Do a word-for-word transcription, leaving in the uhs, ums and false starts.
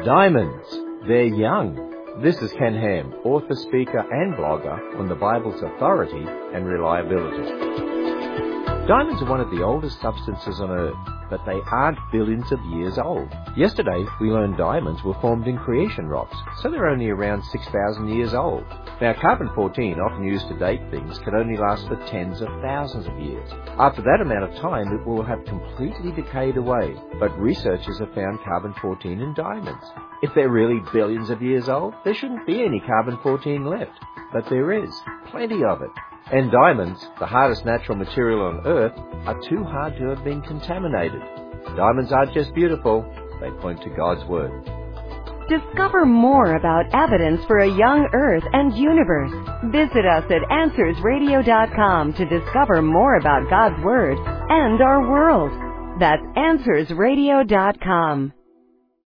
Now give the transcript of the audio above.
Diamonds. They're young. This is Ken Ham, author, speaker and blogger on the Bible's authority and reliability. Diamonds are one of the oldest substances on Earth, but they aren't billions of years old. Yesterday, we learned diamonds were formed in creation rocks, so they're only around six thousand years old. Now, carbon fourteen, often used to date things, can only last for tens of thousands of years. After that amount of time, it will have completely decayed away, but researchers have found carbon fourteen in diamonds. If they're really billions of years old, there shouldn't be any carbon fourteen left, but there is, plenty of it. And diamonds, the hardest natural material on Earth, are too hard to have been contaminated. Diamonds aren't just beautiful, they point to God's Word. Discover more about evidence for a young Earth and universe. Visit us at answers radio dot com to discover more about God's Word and our world. That's answers radio dot com.